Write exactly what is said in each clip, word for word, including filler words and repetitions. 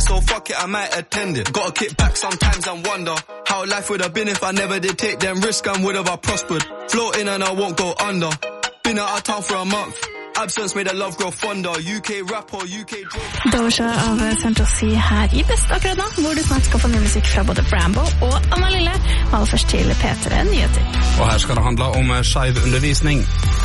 so fuck it, I might attend it. Gotta kick back sometimes and wonder how life would have been if I never did take them risks and would have I prospered. Floating and I won't go under. Been out of town for a month. Absence made the love grow fonder. U K rap or U K drug. Doja av Central C her i Best akkurat nå, hvor du snart skal få ny musikk fra både Bramble og Anna Lille. Aller først til P tre Nyheter. Og her skal det handle om skeiv undervisning.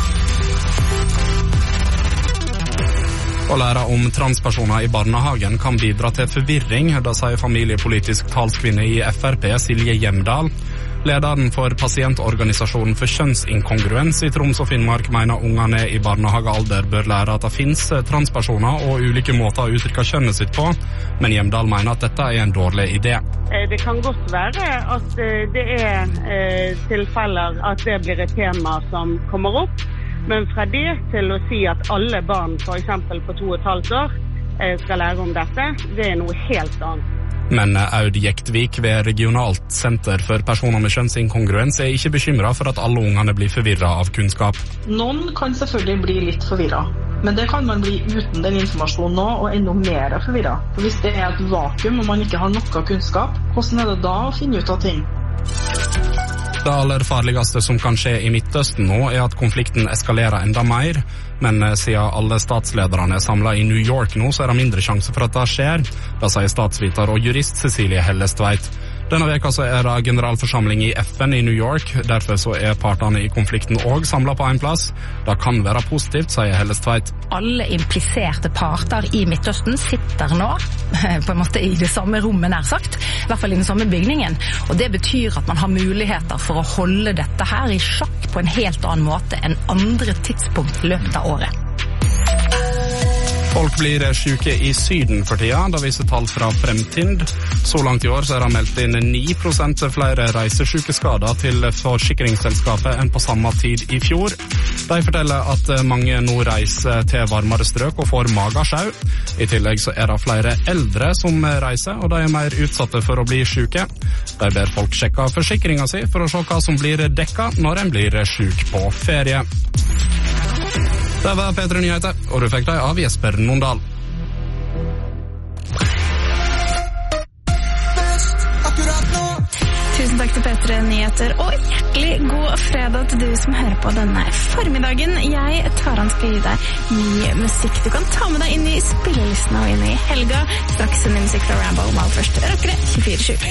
Å lære om transpersoner i barnehagen kan bidra til forvirring, da sier familiepolitisk talskvinne i F R P Silje Hjemdal. Lederen for pasientorganisasjonen for kjønnsinkongruens i Troms og Finnmark mener ungene i barnehagealder bør lære at det finnes transpersoner og ulike måter å uttrykke kjønnet sitt på, men Hjemdal mener at dette er en dårlig idé. Det kan godt være at det er tilfeller at det blir et tema som kommer opp, men fra det til å si at alle barn, for eksempel på to og et halvt år, skal lære om dette, det er noe helt annet. Men Aud Jektvik ved Regionalt senter for personer med kjønnsinkongruens er ikke bekymret for at alle ungene blir forvirret av kunnskap. Noen kan selvfølgelig bli litt forvirret, men det kan man bli uten den informasjonen nå, og enda mer forvirret. For hvis det er et vakuum og man ikke har noe kunnskap, hvordan er det da å finne ut av ting? Det aller farligste som kan skje i Midtøsten nå er at konflikten eskalerer enda mer, men siden alle statslederne er samlet i New York nå, så er det mindre sjanse for at det skjer. Det sier statsviter og jurist Cecilie Hellestveit. Denne veka så er det generalforsamling i F N i New York, derfor så er partene i konflikten også samlet på en plass. Det kan være positivt, sier Hellestveit. Alle impliserte parter i Midtøsten sitter nå på en måte i det samme rommet nær sagt, i hvert fall i den samme bygningen, og det betyr at man har muligheter for å holde dette her i sjakk på en helt annen måte enn andre tidspunkt i løpet av året. Folk blir syke i Syden for tida, da viser tall fra Fremtind. Så langt i år så er det meldt inn ni prosent flere reisesykeskader til forsikringsselskapet enn på samme tid i fjor. De forteller at mange nå reiser til varmere strøk og får magesjau. I tillegg så er det flere eldre som reiser, og de er mer utsatte for å bli syke. De ber folk sjekke forsikringen sin for å se hva som blir dekket når en blir syk på ferie. Det var P tre Nyheter, og du fikk deg av Jesper Nondal. Tusen takk til P tre Nyheter, og hjertelig god fredag til du som hører på denne formiddagen. Jeg tar an skal gi deg ny musikk. Du kan ta med deg inn i spillelisten og inn i helga. Straks en ny musikk fra Rambo, mal først rockere tjuefire sju.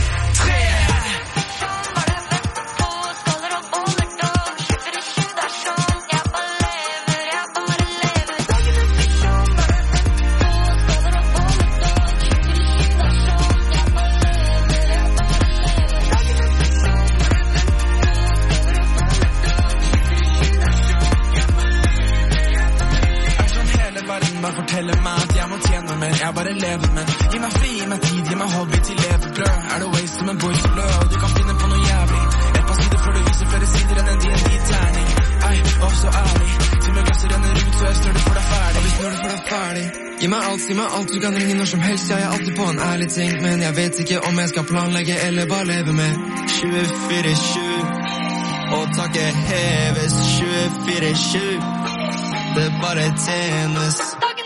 Forteller meg at jeg må tjene mer, jeg bare lever med. Gi meg fri, gi meg tid, gi meg hobby til levebrød. Er det waste som en boys blød, og du kan finne på noe jævlig. Et par sider før du viser flere sider enn en D and D-terning. Ei, og så ærlig, til meg glasset renner ut, så jeg snør du får deg ferdig. Og vi snør du får deg ferdig. Gi meg alt, si meg alt, du kan ringe når som helst, jeg er alltid på en ærlig ting. Men jeg vet ikke om jeg skal planlegge eller bare leve med. tjuefire sju, og takket heves tjuefire sju. Det bare tjenes.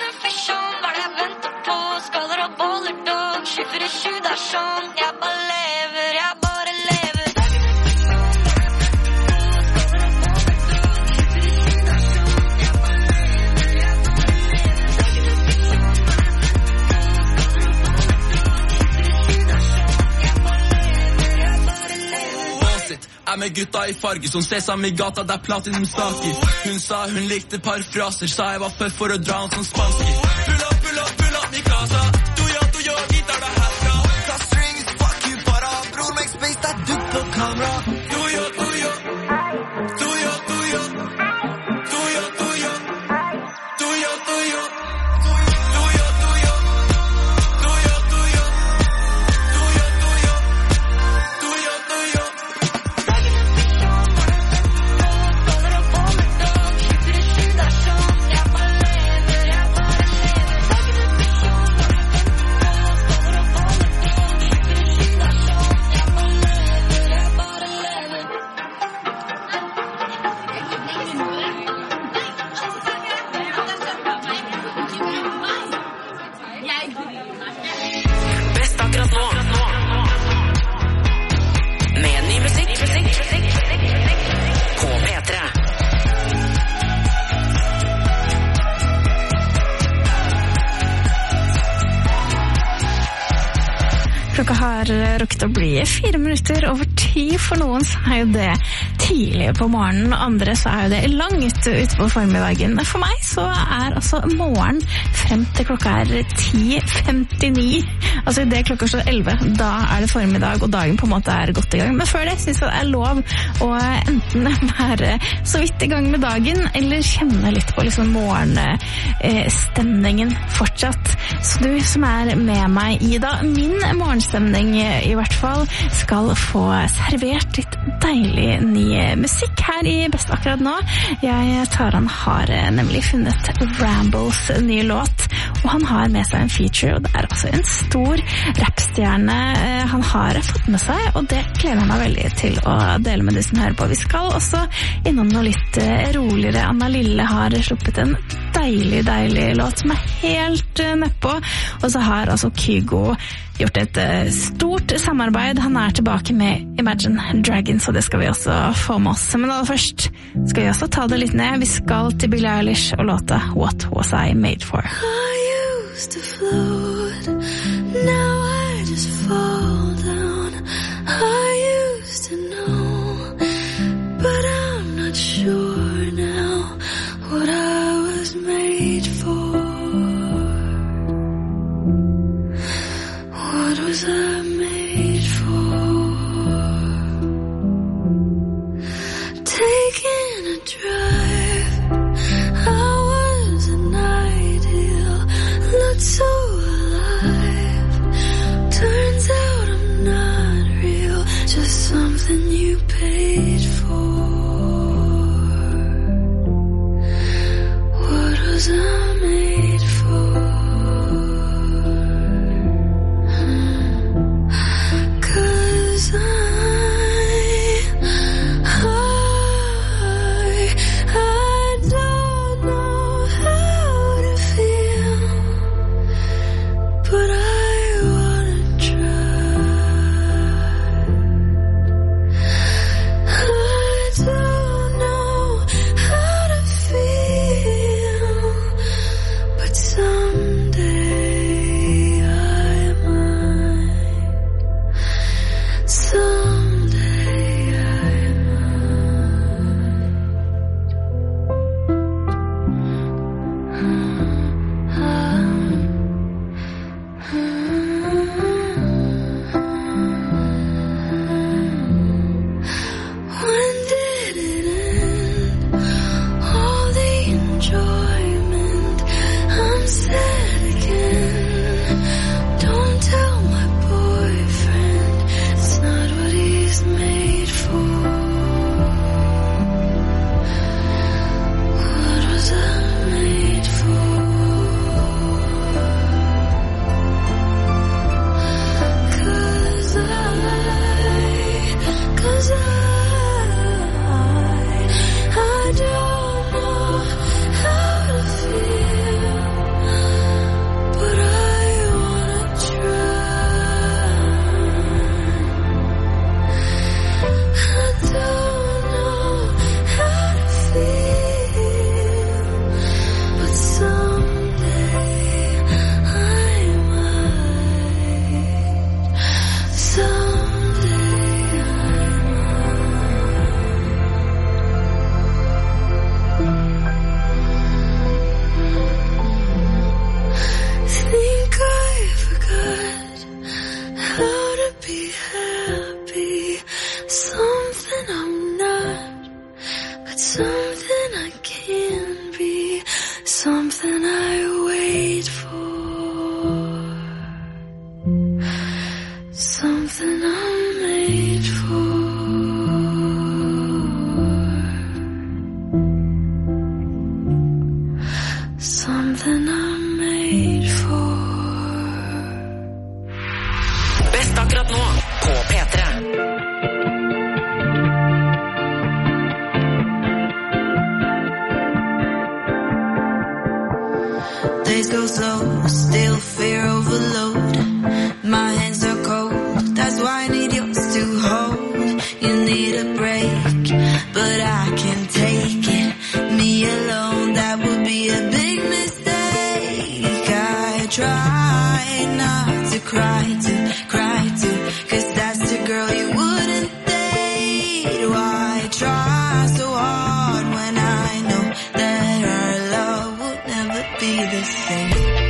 tjuefire sju, det er sånn, jeg bare lever, jeg bare lever. Er med gutta i farge som sesam i gata, der platinum saker. Hun sa hun likte parfraser, sa jeg var før for å dra han som spanski. Pull up, pull up, pull up, mi casa. Kamera, tuyo, tuyo, tuyo, tuyo, tuyo, tuyo, tuyo, tuyo, tuyo, tuyo, tuyo, tuyo, tuyo, tuyo, tuyo, tuyo. Best akkurat nå. Med ny musikk på P tre. Klokka har rukket å bli fire minutter over ti. For noen så er jo det tidlig på morgenen, andre så er jo det langt ut på formiddagen. For meg så er altså morgen frem til klokka er ti femtini. Altså i det klokka slår elleve, da er det formiddag, og dagen på en måte er godt i gang. Men før det synes jeg det er lov å enten være så vidt i gang med dagen, eller kjenne litt på liksom morgenstemningen fortsatt. Så du som er med meg i da, min morgenstemning i hvert fall, skal få servert litt deilig ny musikk her i Best akkurat nå. Jeg, Taran, har nemlig funnet Rambles nye låt, og han har med seg en feature, og det er altså en stor rapstjerne han har fått med seg, og det gleder han meg veldig til å dele med de som hører på. Vi skal også innom noe litt roligere. Anna Lille har sluppet en deilig, deilig låt som er helt nedpå, og så har altså Kygo gjort et stort samarbeid. Han er tilbake med Imagine Dragons, og det skal vi også få med oss. Men aller først skal vi også ta det litt ned. Vi skal til Billie Eilish og låta What Was I Made For? I used to float, now I just fall down. I used to know, but I'm not sure now what I was made for. What was I made for? Taking a drive, I was an ideal, looked so alive. Turns out I'm not real, just something you paid for. What was I made for? Days go slow, still fear overload. try not to cry to, cry to, cause that's the girl you wouldn't date. Why try so hard when I know that our love would never be the same?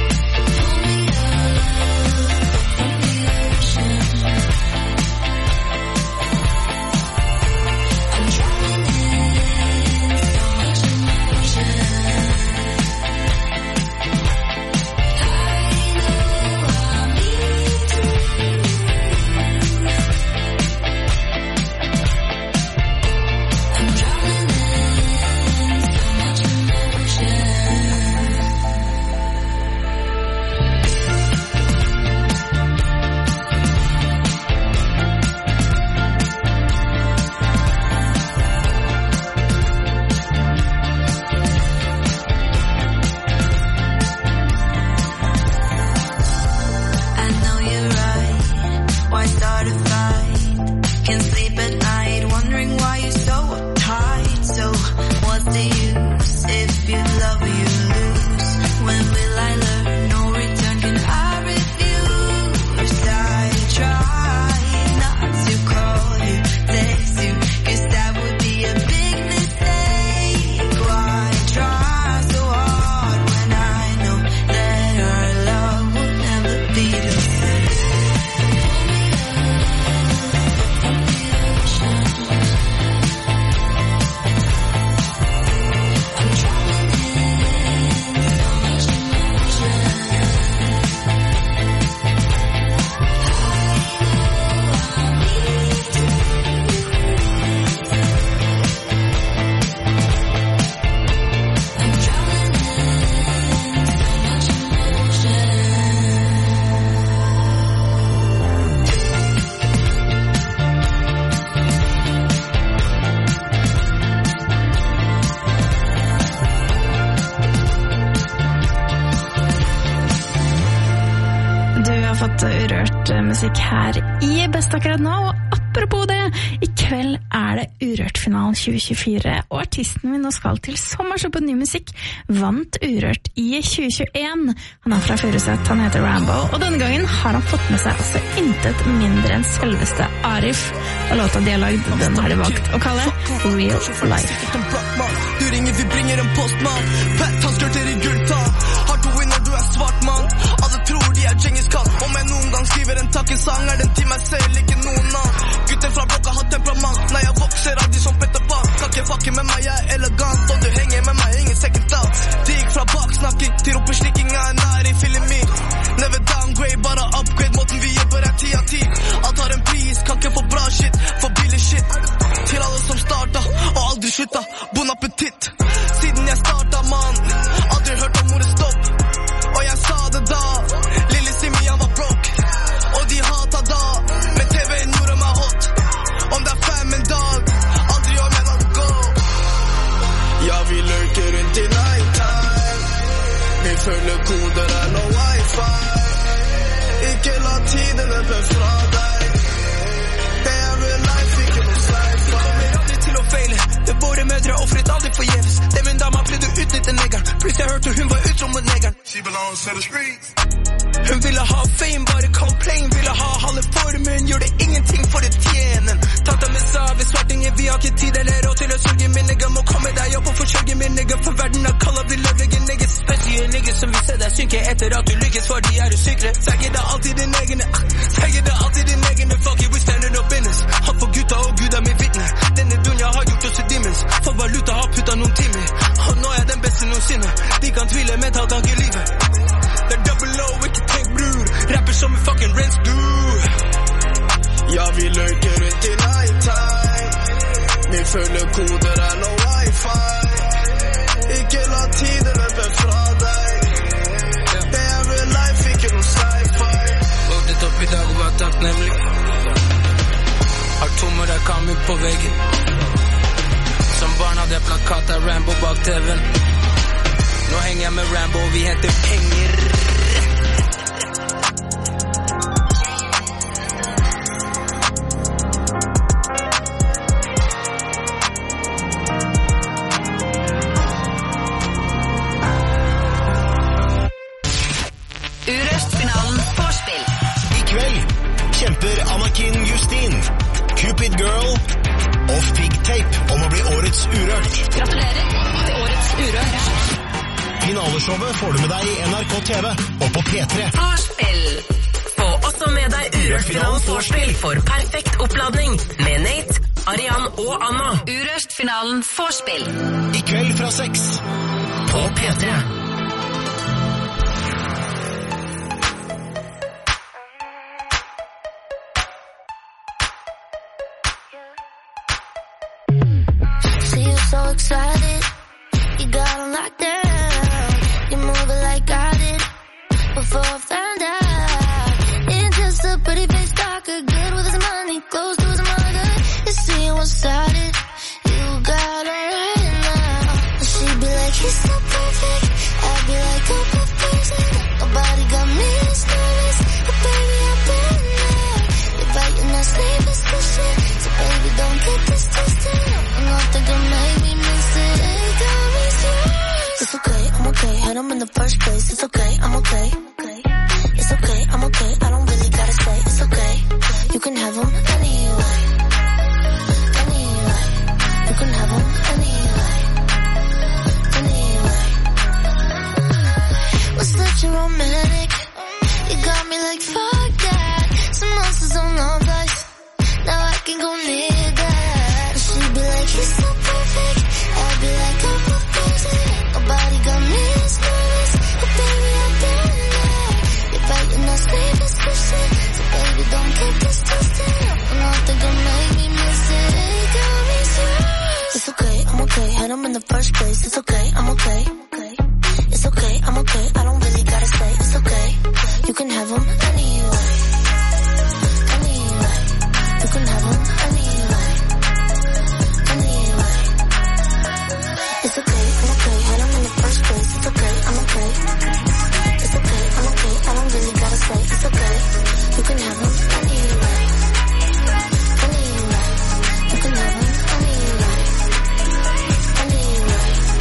Musikk her i Best akkurat nå, og apropos det, i kveld er det Urørt-finalen tjue tjuefire, og artisten vi nå skal til som har sluppet ny musikk, vant Urørt i tjue tjueen. Han er fra Furuset, han heter Rambo, og denne gangen har han fått med seg altså intet mindre enn selveste Arif, og låta de har lagd, den har de valgt å kalle Real Life. Du ringer, vi bringer en postmann, fett, han skrørter i gulltann, har to inn når du er svart mann, alle tror de er Genghis Khan, om jeg noen gang skriver en takkesang, er den til meg selv, ikke noen annen. Gutten fra blokka har temperament, når jeg vokser av de som Petter Pan, kan ikke fucke med meg, jeg er elegant, og du henger med meg, ingen second thought. De gikk fra baksnakking til rumpeslikking, jeg er nær i filmin. Never downgrade, bare upgrade, måten vi jobber er ti av ti. Alt har en pris, kan ikke få bra shit, for billig shit. Til alle som starta, og aldri slutta, bon appetitt. Siden jeg starta, man, aldri hørt om ordet stopp. Og jeg sa det da, lille Simian var broke, og de hata da, men T V-en gjorde meg hot. Om det er fem en dag, aldri om jeg la det gå. Ja, vi lurker rundt i nighttime, vi følger koder er no wifi. Ikke la tiden løpe fra deg, det er real life, ikke noe sci-fi. Kommer aldri til å feile, det våre mødre offret aldri forgjeves. Det min dama pleide å utnytte negeren, pluss jeg hørte hun var utro mot negeren. She belongs to the streets. Hun ville ha fame, bare complain, ville ha halve formen, gjør det ingenting for det tjenen. Tanta med sa, vi svartinger, vi har ikke tid eller råd til å sørge, min nigga må komme deg opp og forsørge min nigga, for verden er kall og vi lever ikke nigga. Spesielle nigga som vil se deg synke etter at du lykkes, for de er usikre. Sier det alltid din egne, sier det alltid din egne, fuck it, we standing up business. Han for gutta og gud er min vittne, denne dunja har gjort oss i demons, for valuta har puttet noen timer, og nå er jeg den beste noensinne. De kan tvile, men ta tak i livet. Det er double O, ikke tenk bror, rapper som en fucking rents du. Ja, vi løker rundt i nighttime, vi følger koder er no wifi. Ikke la tiden løpe fra deg, det er real life, ikke noe sci-fi. Våknet opp i dag og var takknemlig, har tommer der kamera på veggen. Som barn hadde jeg plakat av Rambo bak T V-en. Nå henger jeg med Rambo, vi henter penger. Urørt-finalen kveld kjemper Anakin Justin, Cupid Girl og Fig Tape om å bli årets Urørt. Gratulerer til årets Urørt. Finaleshowet får du med deg i N R K T V og på P tre. Vorspiel. Få også med deg Urørt-finalen Vorspiel for perfekt oppladning med Nate, Arian og Anna. Urørt-finalen Vorspiel. I kveld fra seks på P tre. So excited, you got on locked down. You move it like I did before I found out. It's just a pretty face talker, good with his money, close to his mother. You see one-sided, you got her right now. She'd be like, he's so perfect. I'd be like, oh, perfect. Nobody got me as nervous, but baby, I've been there. You're biting that sleeveless cushion, so baby, don't get this twisted. I'm not the girl, maybe. It's okay, I'm okay, had him in the first place. It's okay, I'm okay. It's okay, I'm okay, I don't really gotta say. It's okay, you can have him anyway. Anyway, you can have him anyway. Anyway, was such a romantic. You got me like fuck that. Some monsters on all dice. Now I can go near that. She'd be like, he's so perfect. I'd be like, oh, perfect. Nobody got me as nervous, but baby, I've been there. You're biting that sleeveless cushion, so baby, don't get this twisted. I'm not the girl, make me miss it. Hey, got me serious. It's okay, I'm okay, had him in the first place. It's okay, I'm okay. It's okay, I'm okay, I don't really gotta say. It's okay, you can have him anyway. Anyway, you can have him anyway. Anyway, it's okay, I'm okay, had him in the first place. It's okay, I'm okay. It's okay, I'm okay, I don't really gotta say. It's okay, you can have him anyway. Anyway, you can have him anyway. Anyway,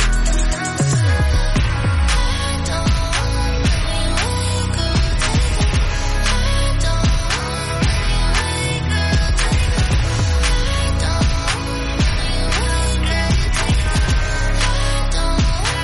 I don't want anyway, girl, take it. I don't want anyway, girl, take it. I don't want anyway, girl, take it. I don't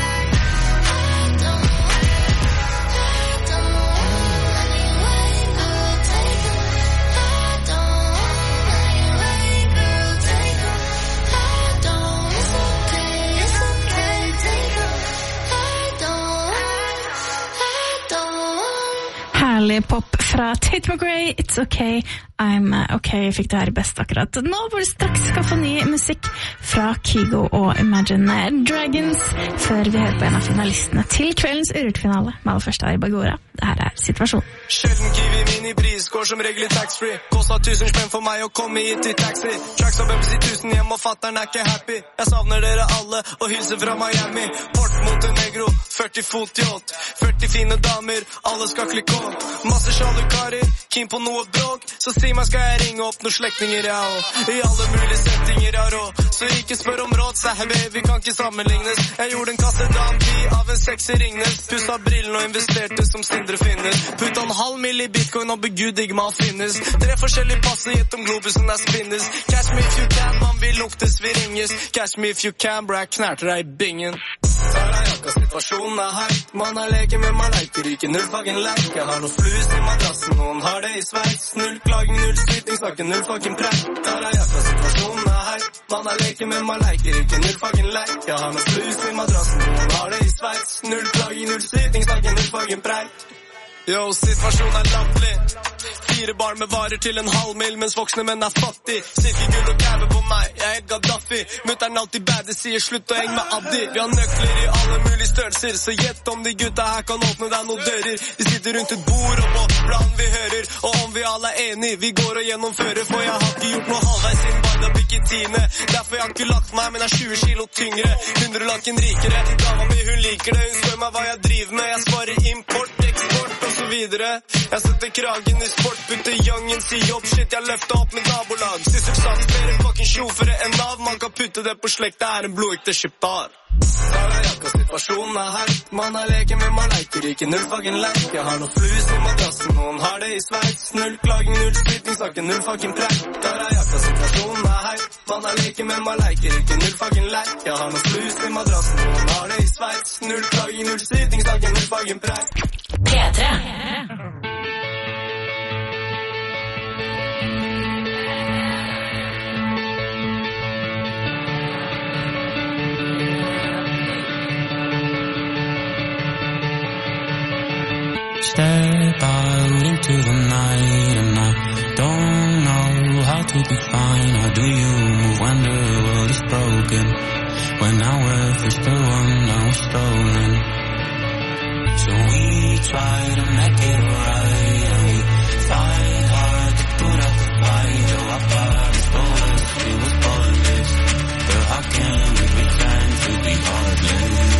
Herlig pop fra Tate McRae, It's Okay, I'm Okay, fikk det her best akkurat. Nå hvor du straks skal få ny musikk fra Kygo og Imagine Dragons, før vi hører på en av finalistene til kveldens Urørt-finale, med aller første Ari Bagora. Det her er situasjonen. Sjelden Kiwi minipris, går som regel i tax-free. Kostet tusen spenn for meg å komme hit i taxi. Tracks og bumps i tusen hjem, og fatteren er ikke happy. Jeg savner dere alle, og hilser fra Miami. Port Montenegro, førti fot yacht. førti fine damer, alle skal klikke opp. Masse sjalukarer, keen på noe bråk. Så si meg, skal jeg ringe opp noen slektinger jeg og i alle mulige settinger jeg rå. Så ikke spør om råd, sæhve, vi kan ikke sammenlignes. Jeg gjorde en kasse dampi av en seks i Ringnes. Pusset brillen og investerte som Sindre finner. Putta en halv mill i bitcoin og begud man finnes. Tre forskjellige passer, gjett om globusen er spinnes. Catch me if you can, man vil luktes, vi ringes. Catch me if you can, bro, jeg knerter deg i bingen. Tar deg jakka, situasjonen er heit. Man har leke med meg leiter, ikke null fucking leik. Jeg har noen flus i madrassen, noen har det i Sveits. Null klaging, null syting, snakker null fucking preik. Tar deg jakka, situasjonen er heit. Man har leke med meg leiter, ikke null fucking leik. Jeg har noen flus i madrassen, noen har det i Sveits. Null klaging, null syting, snakker null fucking preik. Yo, situasjonen er latterlig. Fire bar med varer til en halv mil, mens voksne menn er fattig. Silkegull og kæve på meg, jeg er helt Gaddafi. Mutteren alltid bad, det sier slutt å henge med Abdi. Vi har nøkler i alle mulige størrelser, så gjett om de gutta her kan åpne deg noen dører. Vi sitter rundt et bord og på planen vi hører, og om vi alle er enige, vi går og gjennomfører. For jeg har ikke gjort noe halvveis siden barna bikket tiende. Derfor jeg har ikke lagt meg, men jeg er tjue kilo tyngre. Hundre lakken rikere, dama mi hun liker det. Hun spør meg hva jeg driver med, jeg svarer import, eksport og så videre. Jeg setter kragen i sport, putter youngins i jobb. Shit, jeg løfter opp med nabolag. Sysselsatt flere fucking sjofere enn Nav. Man kan putte det på slekt, det er en blodekte skiptar. Tar deg jakka, situasjonen er heit. Man har leke med meg leiter, ikke null fucking leik. Jeg har noen flus i madrassen, noen har det i i Sveits. Null klaging, null skytingssaken, null fucking preik. Der er jakka, situasjonen er hei. Man er leker, men man leker ikke, null fucking leik. Jeg har noe flus i madrassen, man har det i Sveits. Null klaging, null skytingssaken, null fucking preik. P tre. Step out into the night and I don't know how to define. How do you move when the world is broken? When our worth is the one that was stolen. So we try to make it right and we fight hard to put up the fight. Oh, our bodies told us it was pointless, but how can we pretend to be heartless?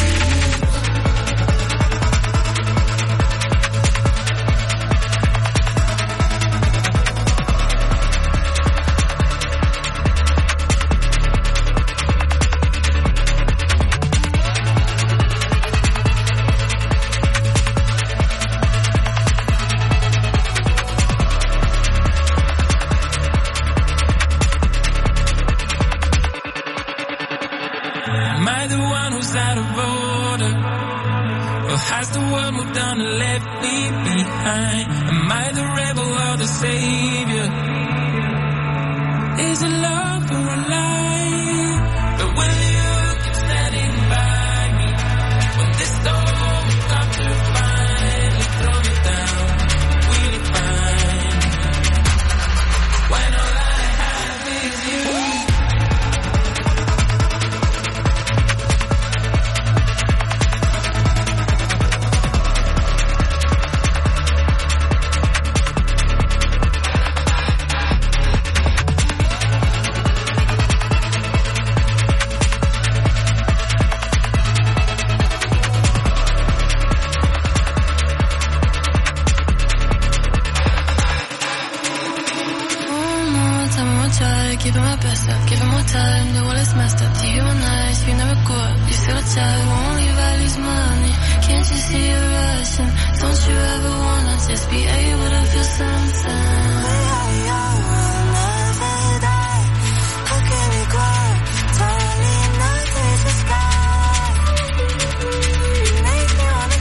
Has the world moved on and left me behind? Am I the rebel or the savior? Is it love or a lie? But will you keep standing by me when this storm comes to finally throw me down? Will it find when all I have is you? Giving my best up, giving more time. The world is messed up, you were nice. You never go up, you still a child. Won't leave, I lose money. Can't you see you're rushing? Don't you ever wanna just be able to feel something? How can we grow? Tell me not to just sky. Make me wanna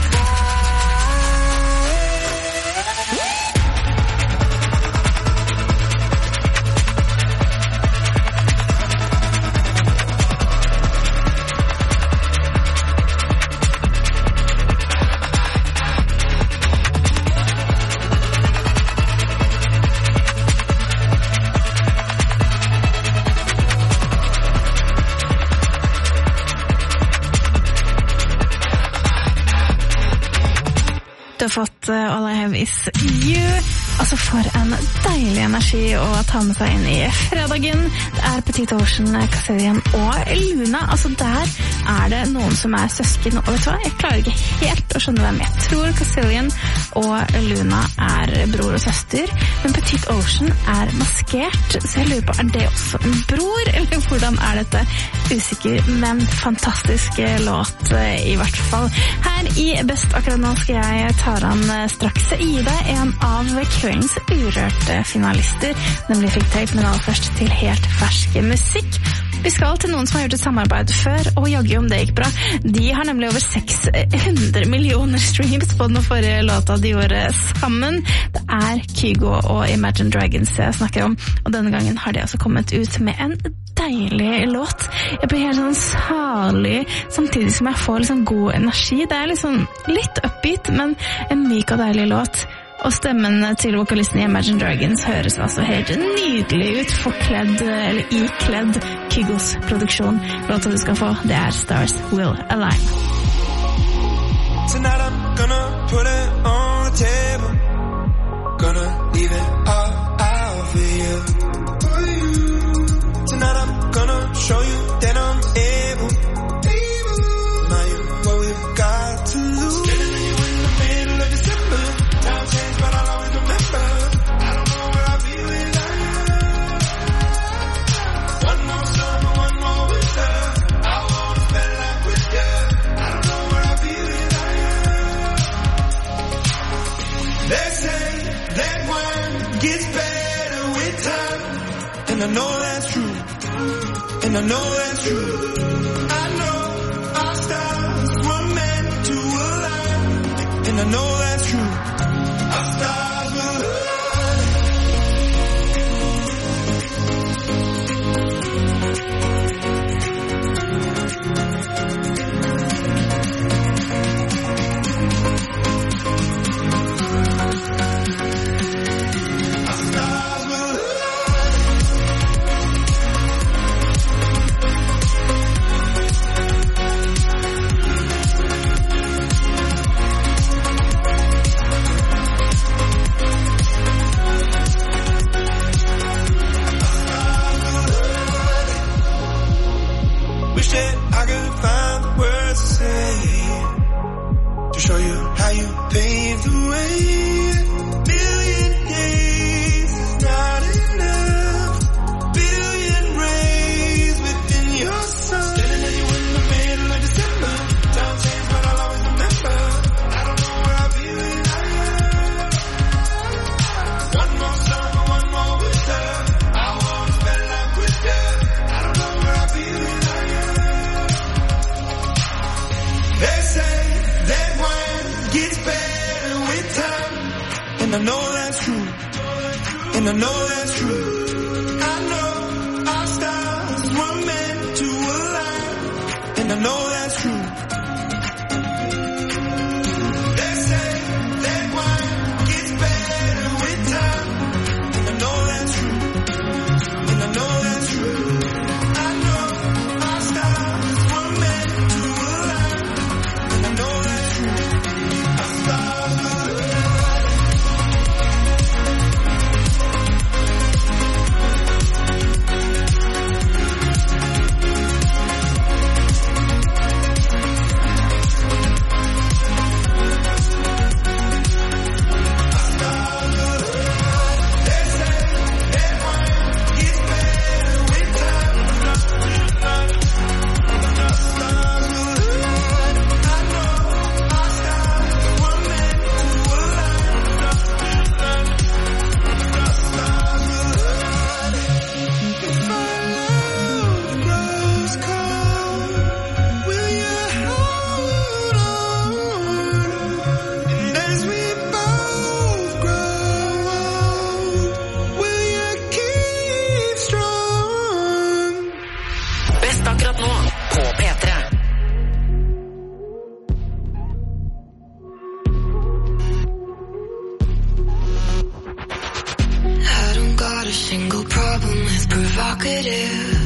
Du har fått uh, All I Have Is You. Altså for en deilig energi å ta med seg inn i fredagen. Det er Petite Ocean, Kasserian og Luna. Altså der er det noen som er søsken. Og vet du hva? Jeg klarer ikke helt å skjønne hvem. Jeg tror Kasserian og Luna er bror og søster. Men Petite Ocean er maskert. Så jeg lurer på, er det også en bror? Eller hvordan er dette? Usikker, men fantastisk låt i hvert fall. Her i Best akkurat nå skal jeg ta han straks gi deg en av kveldens urørte finalister, nemlig Fig Tape, men aller først til helt ferske musikk. Vi skal til noen som har gjort et samarbeid før, og jaggu om det gikk bra. De har nemlig over seks hundre millioner streams på den forrige låta de gjorde sammen. Det er Kygo og Imagine Dragons jeg snakker om, og denne gangen har de altså kommet ut med en deilig låt. Jeg blir helt sånn salig, samtidig som jeg får liksom god energi. Det er liksom litt upbeat, men en myk og deilig låt. Og stemmen til vokalisten i Imagine Dragons høres altså helt nydelig ut, forkledd, eller ikledd Kygos produksjon. Låta du skal få, det er Stars Will Align. Tonight I'm gonna put it on the table. Gonna leave it all out for you. Tonight I'm gonna show you that I'm able. Now you what we've got to lose. Getting you in the middle of December. Time change, but I'll always remember. I don't know where I'll be without you. One more summer, one more winter. I wanna spend life with you. I don't know where I'll be without you. that wine gets better with time. And I know that's true. And I know that's true. I know our stars were meant to align. And I know that's true. Our stars will align. I could find the words to say to show you how you paved the way. Million days is not enough. Billion rays within your sun. Standing at you in the middle of December. Time change, but I'll always remember. I don't know where I'll be when I am. One more summer, one more winter. I wanna spend life with you. I don't know where I'll be when I am. They say that wine gets better with time. And I know that's true. And I know that's true. I know our stars were meant to align. And I know that's true. They say that wine gets better with time. And I know that's true. And I know that's true. I know our stars were meant to align. And I know that's true. Our stars will align. Best akkurat nå på P tre. I don't got a single problem with provocative.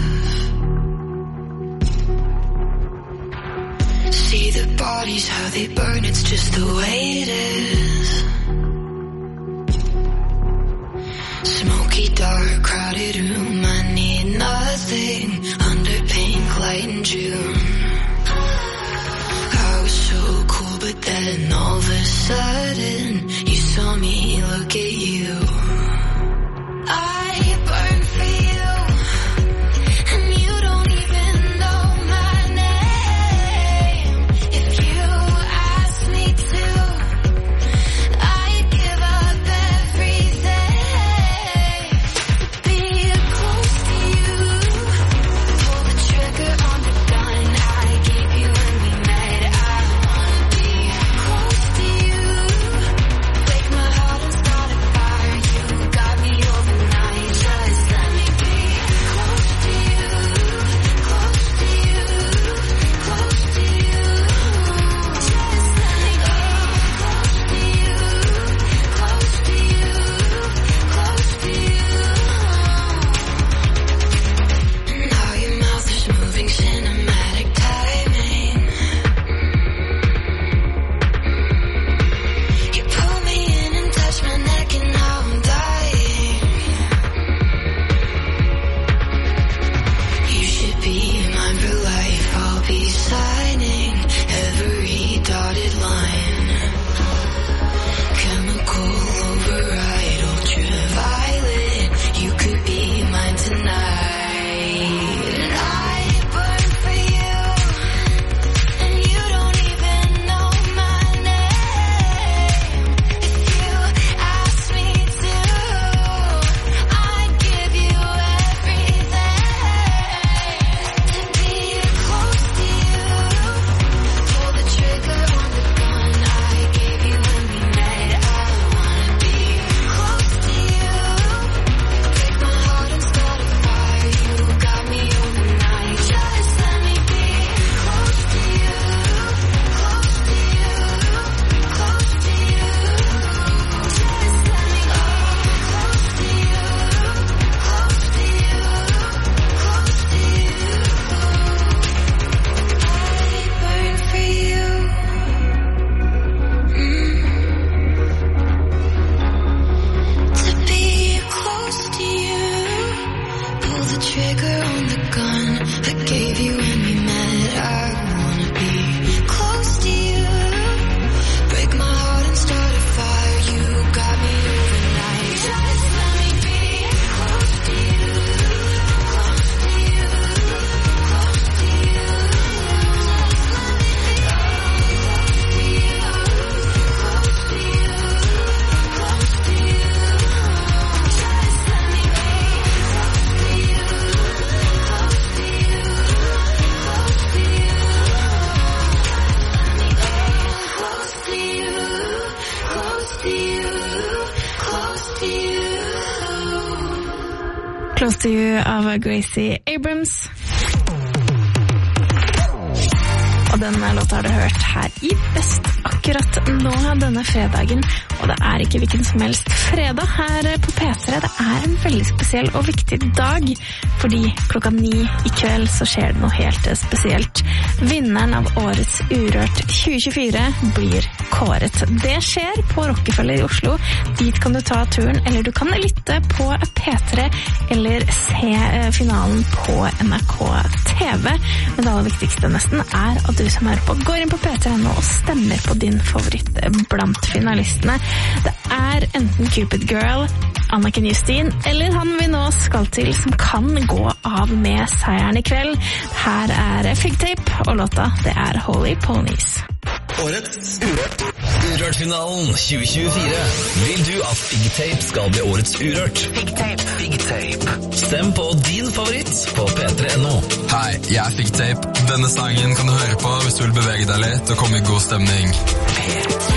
See the bodies, how they burn, it's just the way it is. Smoky, dark, crowded room, I need nothing under pink light in June. I was so cool, but then all of a sudden you saw me look at you. I burn for you, and you don't even know my name. If you ask me to, I'd give up everything. Be close to you, pull the trigger on the gun I gave you when we met. I wanna be close to you, break my heart and start a fire. Close to You av Gracie Abrams. Og denne låta har du hørt her i Best akkurat nå denne fredagen. Og det er ikke hvilken som helst fredag her på P tre. Det er en veldig spesiell og viktig dag, fordi klokka ni i kveld så skjer det noe helt spesielt. Vinneren av årets Urørt tjue tjuefire blir kåret. Det skjer på Rockefeller i Oslo. Dit kan du ta turen, eller du kan lytte på P tre, eller se finalen på N R K T V. Men det aller viktigste nesten er at du som hører på går inn på P tre nå og stemmer på din favoritt blant finalistene. Det er enten Cupid Girl, Anniken Justin, eller han vi nå skal til, som kan gå av med seieren i kveld. Her er Fig Tape, og låta det er Holy Ponies. Årets Urørt. Urørt-finalen tjue tjuefire. Vil du at Fig Tape skal bli årets Urørt? Fig Tape. Fig Tape. Stem på din favoritt på P tre punktum no. Hei, jeg er Fig Tape. Denne sangen kan du høre på hvis du vil bevege deg litt og komme i god stemning. P tre.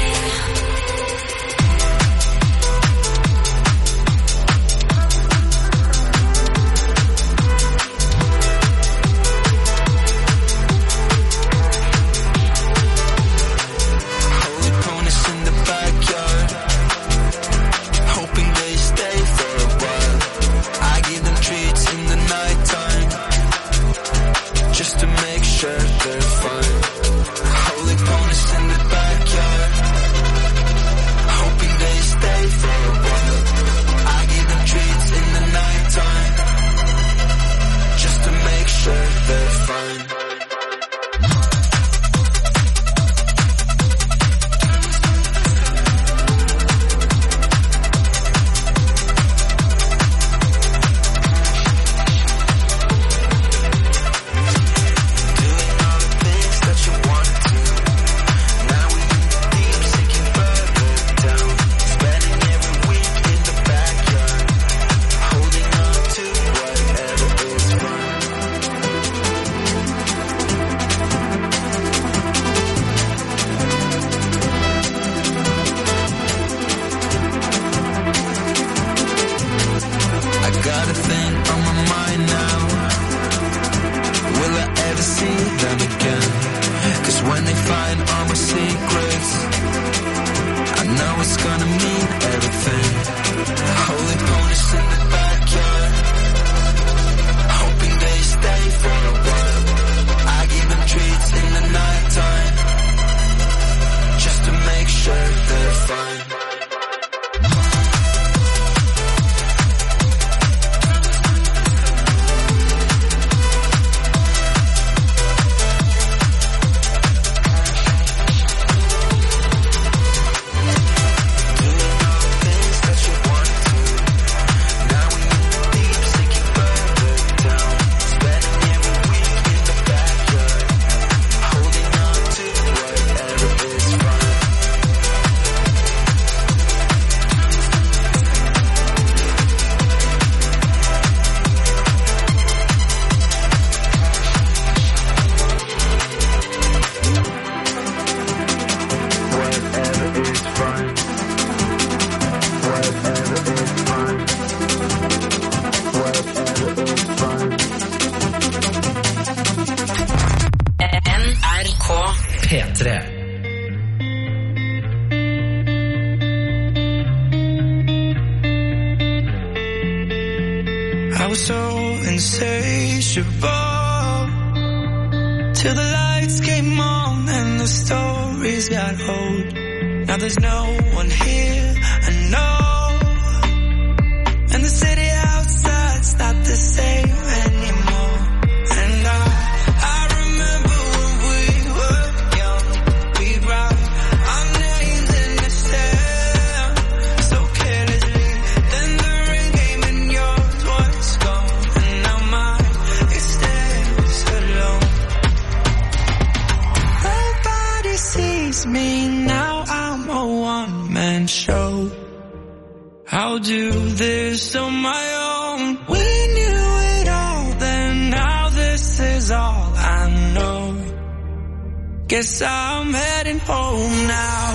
Guess I'm heading home now.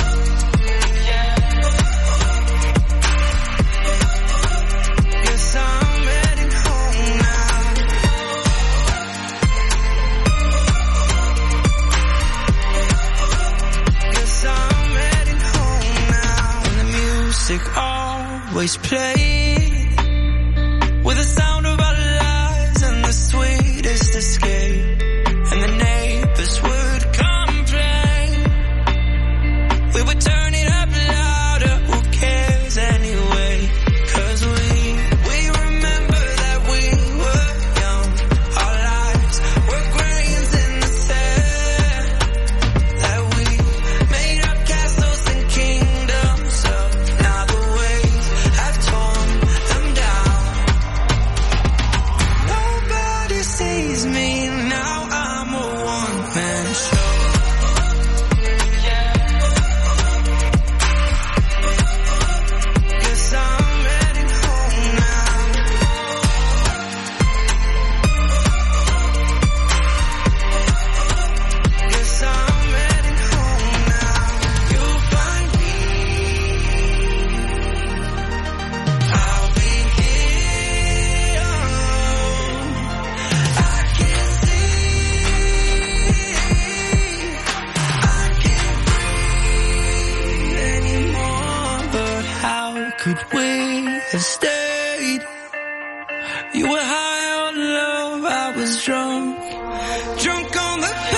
Guess I'm always played with the sound of our lives and the sweetest escape. And the neighbors would complain. We would turn it up louder, who cares anyway? Cause we, we remember that we were young. Our lives were grains in the sand. That we made up castles and kingdoms up. Now the waves have torn them down. Nobody sees me now, I'm a one-man show. Guess I'm heading home now. Guess I'm heading home now. You'll find me. I'll be here. I can't see. I can't breathe anymore. But how could we have stayed? You were high on love, I was drunk, drunk on the pain.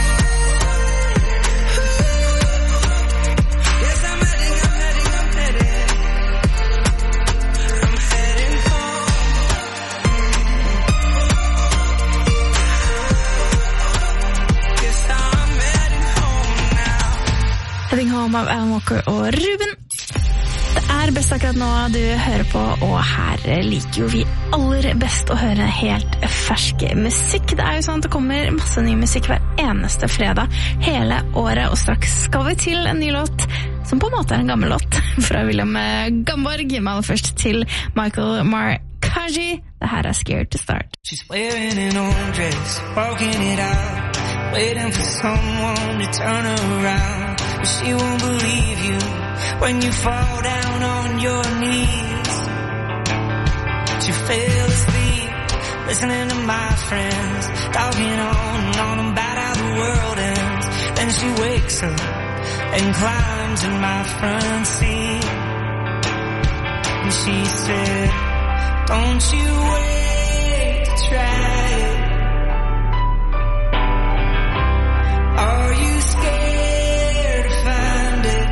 Yes, I'm heading, I'm heading, I'm heading. I'm heading home. Guess I'm heading home now. Heading Home av Alan Walker og Ruben. Det er best akkurat nå du hører på, og her liker jo vi aller best å høre helt fersk musikk. Det er jo sånn at det kommer masse ny musikk hver eneste fredag hele året, og straks skal vi til en ny låt, som på en måte er en gammel låt, fra William Gamborg. Men aller først til Michael Markaji. Det her er Scared to Start. She's wearing an old dress, walking it out, waiting for someone to turn her around. But she won't believe you when you fall down on your knees. She fell asleep, listening to my friends, talking on and on about how the world ends. Then she wakes up and climbs in my front seat. And she said, don't you wait to try it. Are you scared to find it?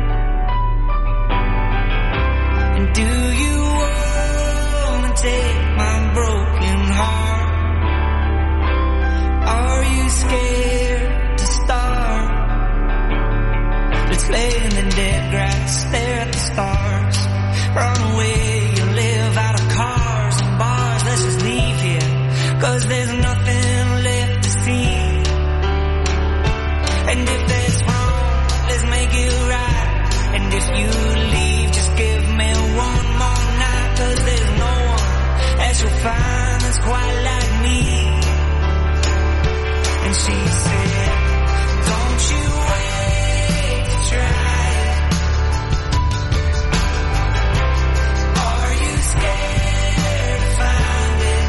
And do you wanna take my broken heart? Are you scared to start? Let's lay in the dead grass, stare at the stars, run away and live out of cars and bars. Let's just leave here, cause there's nothing left to see. And if that's wrong, let's make it right. And if you leave, just give me one more night. Cause there's no one that you'll find that's quite like me. And she said, don't you wait to try it. Are you scared to find it?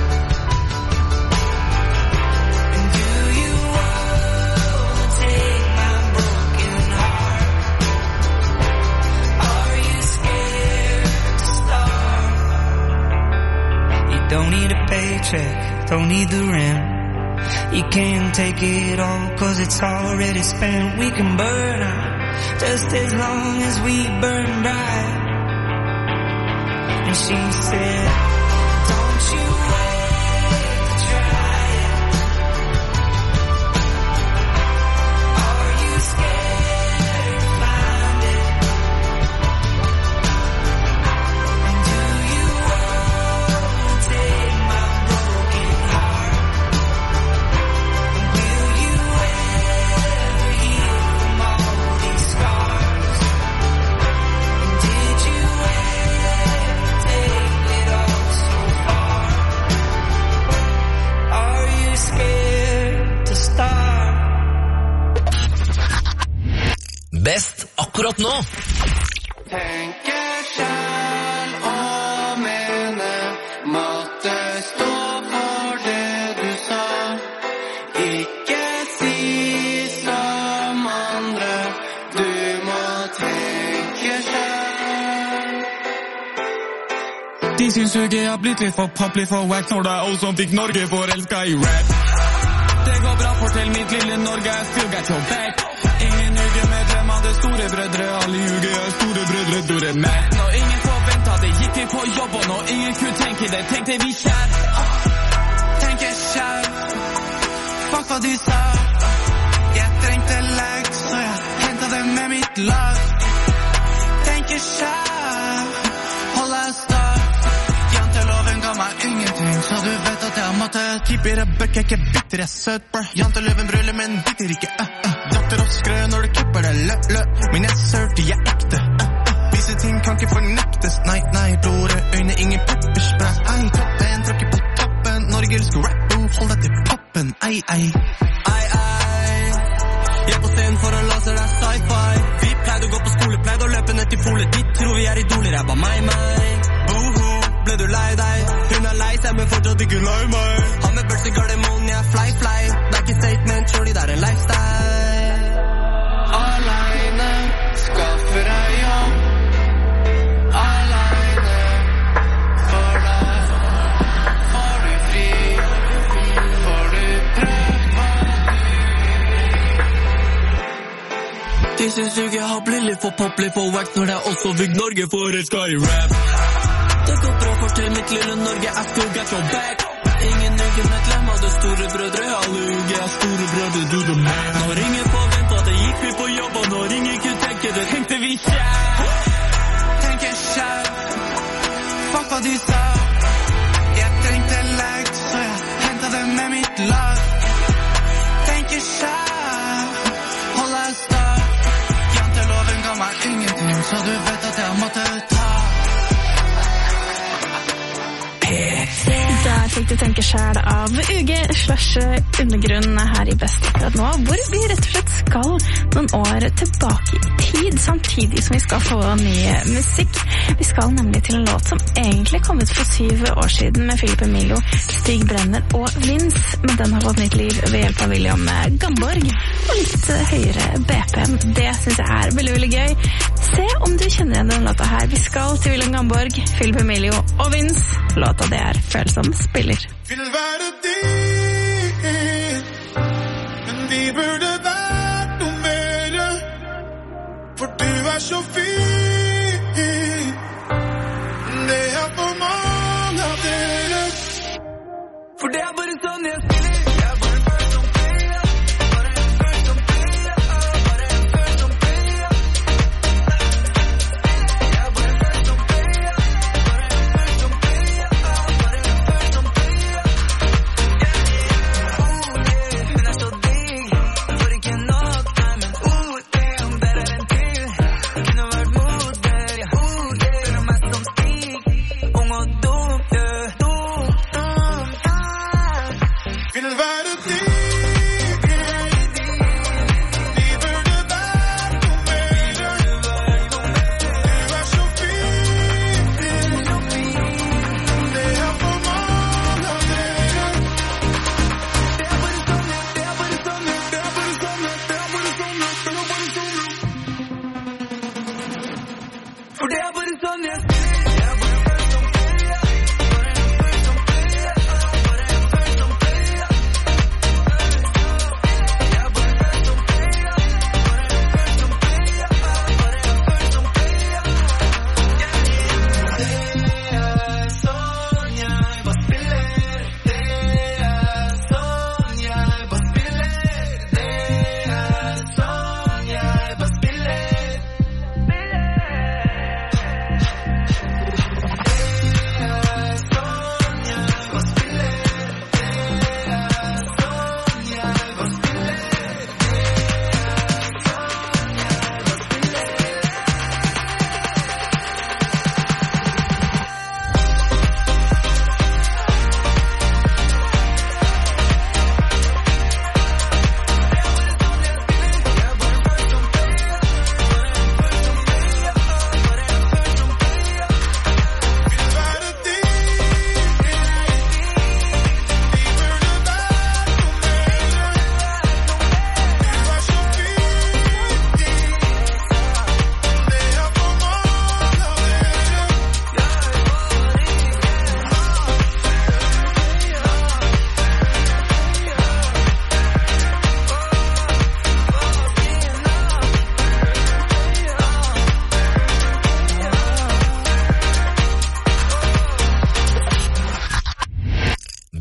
And do you wanna take my broken heart? Are you scared to start? You don't need a paycheck, don't need the rent. You can't take it all, cause it's already spent. We can burn out, just as long as we burn bright. And she said, don't you wait to try it. Are you scared to find it? And do you wanna take my broken heart? Will you ever heal from all these scars? And did you ever take it all so far? De syns jeg har blitt litt for papp, litt for wack, når det er oss som fikk Norge forelska i rap. Det går bra, fortell mitt lille Norge, I still got your back. Ingen ugemedlem av det store brødre, alle uger er store brødre, du er mad. Når ingen forventet det, gikk vi på jobb, og når ingen kunne tenke det, tenkte vi kjær. Tenker kjær, fuck hva de sa. Jeg trengte leg, så jeg hentet det med mitt lag. Tenker kjær, holder start. Janteloven ga meg ingenting, så du vet at jeg måtte type i rebøk, jeg er ikke bitter, jeg er søt, bro. Janteloven brøler, men bitter ikke, uh, uh. Doktor og skrø når du klipper det, lø, lø. Men jeg er sørt, jeg er ekte, uh, uh. Visse ting kan ikke fornektes, nei, nei. Blåre øyne, ingen pepperspray. Ei, toppen, tråkker på toppen. Norge elsker rap, hold deg til poppen, ei, ei. Ei, ei. Jeg er på scenen for å lase deg sci-fi. Vi pleide å gå på skole, pleide å løpe ned til polet. De tror vi er idoler, jeg bare meg, meg. Boho, ble du lei deg? Hun er lei seg, men fortsatt ikke lei meg. Han med børs i Gardermoen, jeg er fly, fly. Det er ikke statement, shorty, det er en lifestyle. Alene, skaffer deg jobb. Alene, for deg. Får du fri, får du prøve. De syns jeg har blitt litt for pop, litt for wax, når det er også fikk Norge forelska i rap. Det går bra, fortell mitt lille Norge, I still got your back. Ingen egen medlem av det store brødre, alle uger er store brødre, du the man. Når ingen forventet det, gikk vi på jobb, og når ingen kunne tenke det, tenkte vi kjær. Tenker kjær, fuck hva de sa. Jeg trengte leg, så jeg hentet det med mitt lag. Tenker kjær, holder start. Janteloven ga meg ingenting, så du vet at jeg måtte ta. Der fikk du tenke selv av U G slash undergrunn her i Best akkurat nå, hvor vi rett og slett skal noen år tilbake i tid, samtidig som vi skal få ny musikk. Vi skal nemlig til en låt som egentlig kom ut for syv år siden med Philip Emilio, Stig Brenner og Vince, men den har fått nytt liv ved hjelp av William Gamborg og litt høyere B P M. Det synes jeg er veldig, veldig gøy. Se om du kjenner igjen den låta her. Vi skal til William Gamborg, Philip Emilio og Vince. Låta det er Følsom spiller. Vil være din, men vi burde vært noe mer, for du er så fin. Det er for mange av dere, for det er bare sånn jeg spiller. Jeg er bare en følsom player, bare en følsom player, bare en følsom player. Jeg er bare en følsom player, bare en følsom player, bare en følsom player. Hun er så digg, får ikke nok, nei, men oh, damn, der er en til. Kunne vært mor.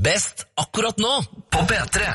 Best akkurat nå på P tre.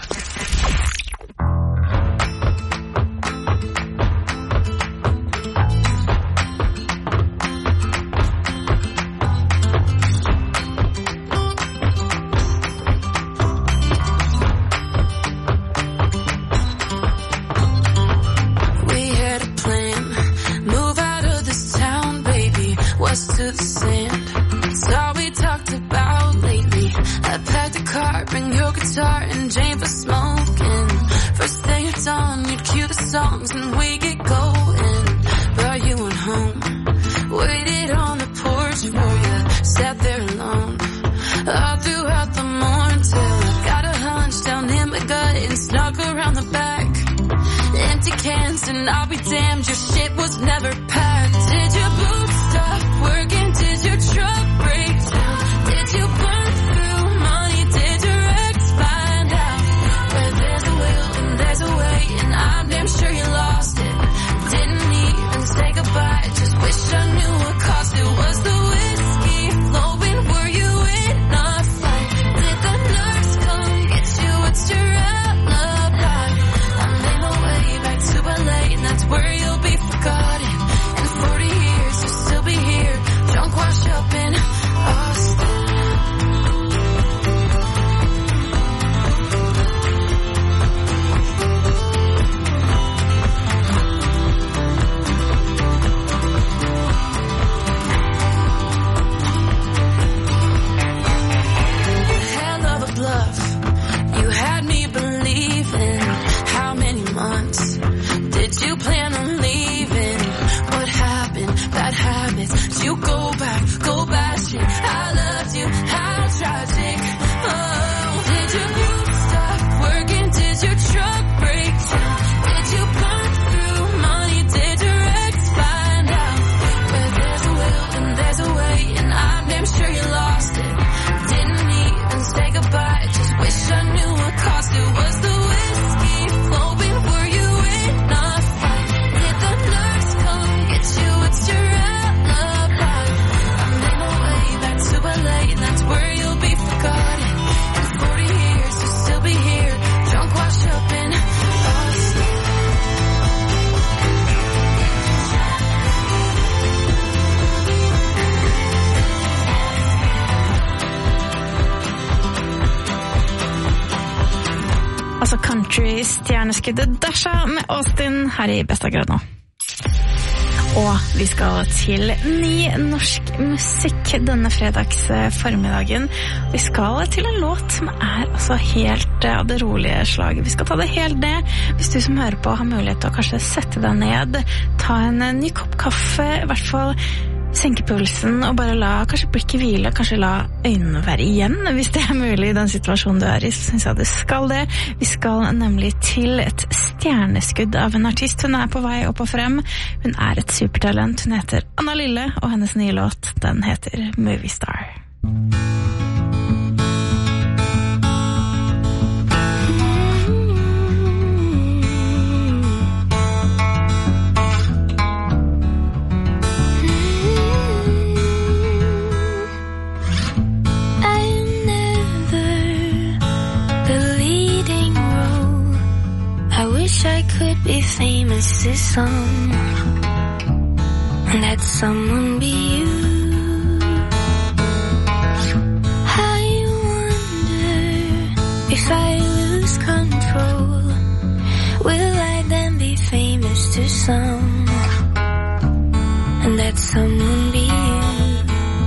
To the sand, it's all we talked about lately. I packed a car, bring your guitar and Jane for smoking. First thing it's on, you'd cue the songs and we get going. But you went home, waited on the porch for you, sat there alone all throughout the morning till I got a hunch down in my gut and snuck around the back. Empty cans and I'll be damned, your shit was never packed. Did your boots stop working? Did your truck break down? Did you burn through money? Did your ex find out? Where there's a will and there's a way, and I'm damn sure you lost it. Didn't even say goodbye, just wish I knew what cost it. Was the whiskey flowing? Were you in a fight? Did the nurse come get you? What's your alibi? I made my way back to L A, and that's where you'll be forgotten. In forty years you'll still be here, drunk, washed up in Austin. Hell of a bluff, you had me believing. How many months did you plan on leaving? What happened? Bad habits. Did you go back? Go bashing. I loved you. How tragic. Oh, did your boots stop working? Did your truck break down? Did you burn through money? Did your ex find out? Where there's a will and there's a way, and I'm damn sure you lost it. Didn't even say goodbye, just wish I knew what cost it. Was the whiskey flowing? Were you in a fight? Did the nurse come get you? What's your alibi? I made my way back to L A, and that's where you'll be forgotten. In forty years you'll still be here, drunk, washed up in Austin. Altså country-stjerneskuddet Dasha med Austin her i Best akkurat nå. Og vi skal til ny norsk musikk denne fredags formiddagen. Vi skal til en låt som er altså helt av det rolige slaget. Vi skal ta det helt ned. Hvis du som hører på har mulighet til å kanskje sette deg ned, ta en ny kopp kaffe, i hvert fall senke pulsen og bare la kanskje blikket hvile, kanskje la øynene være igjen, hvis det er mulig i den situasjonen du er i, så synes jeg du skal det. Vi skal nemlig til et stjerneskudd av en artist. Hun er på vei opp og frem. Hun er et supertalent. Hun heter Anna Lille, og hennes nye låt, den heter Movie Star. I could be famous to some, and that someone be you. I wonder if I lose control, will I then be famous to some, and that someone be you.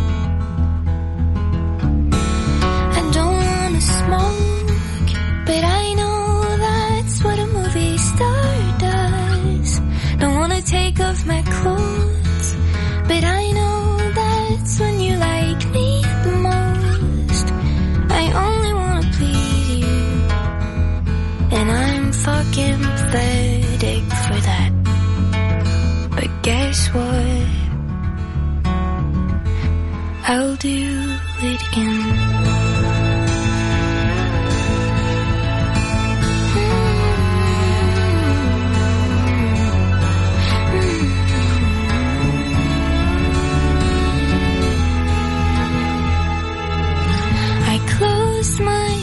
I don't wanna smoke, but I know what a movie star does. Don't wanna take off my clothes, but I know that's when you like me the most. I only wanna please you, and I'm fucking pathetic for that. But guess what? I'll do it again. My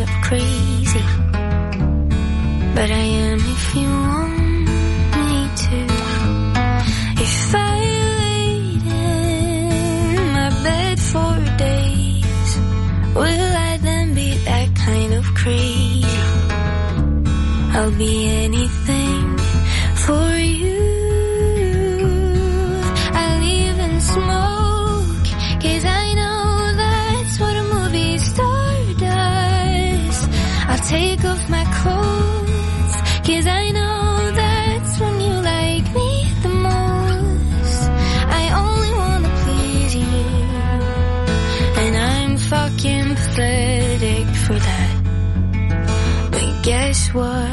of crazy, but I am if you want me to. If I laid in my bed for days, will I then be that kind of crazy? I'll be anything for you. I'll even smoke, 'cause I know that's what a movie star does. I'll take off my clothes, 'cause I know that's when you like me the most. I only wanna please you, and I'm fucking pathetic for that. But guess what?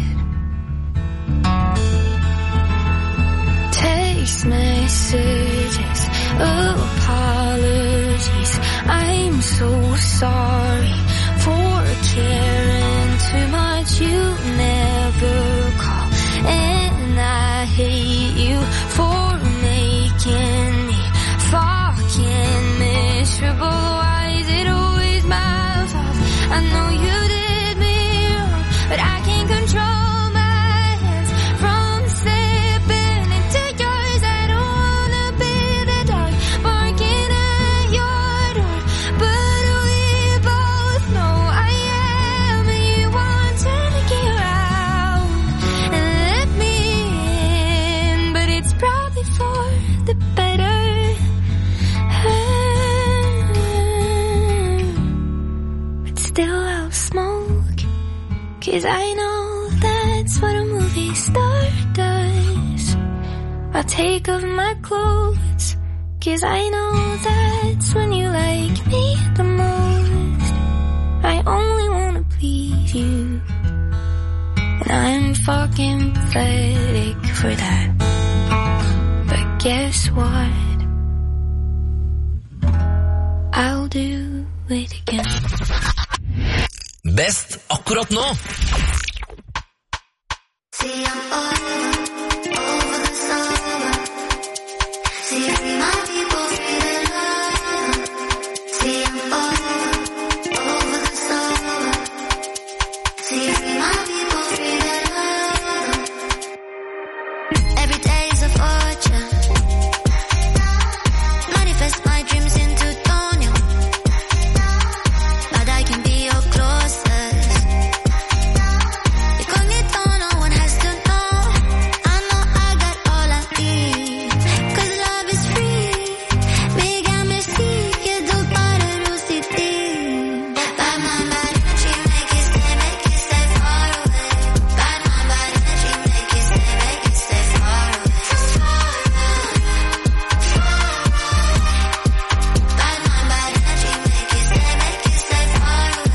Text messages, apologies. I'm so sorry for caring too much. You never call, and I hate you for making me fucking miserable. Why is it always my fault? I know you did me wrong, but I can't control my hands from slipping into yours. I don't wanna be the dog barking at your door, but we both know I am, and you want to get around and let me in, but it's probably for the better. But still I'll smoke, 'cause I know that's what a movie star does. I'll take off my clothes, 'cause I know that's when you like me the most. I only wanna please you, and I'm fucking pathetic for that. But guess what? I'll do it again. Best akkurat nå. See, I'm over, over the summer. See, my people feeling love. See, I'm over, over the summer. See, my people feeling love. Every day's a fortune. Manifest my dreams into Tonya, but I can be your closest. Incognito, no one has to know. I know I got all I need, 'cause love is free. Bega me sigue do para rusiti. Bad man, bad energy, make it stay, make it stay far away. Bad man, bad energy, make it stay, make it stay far away. Bad man, bad energy, make it stay, make it stay far away.